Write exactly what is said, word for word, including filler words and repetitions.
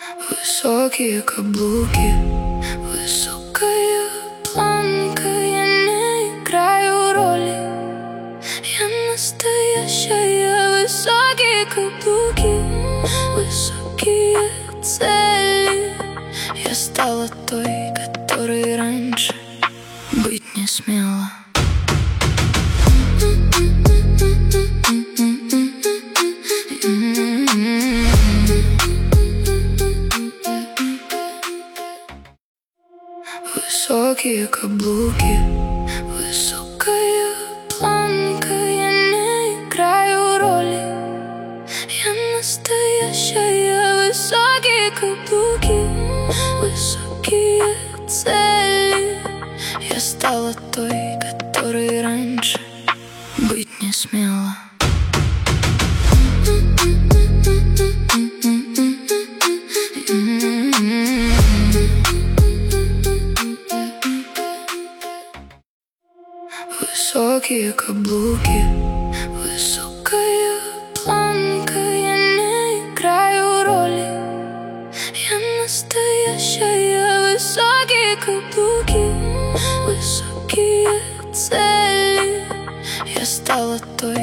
Высокие каблуки, высокая планка. Я не играю роли, я настоящая. Высокие каблуки, высокие цели. Я стала той, которой раньше быть не смела. Высокие каблуки, высокая планка. Я не играю роли, я настоящая. Высокие каблуки, высокие цели. Я стала той, которой раньше быть не смела. Высокие каблуки, высокая планка. Я не играю роли, я настоящая. Высокие каблуки, высокие цели. Я стала той,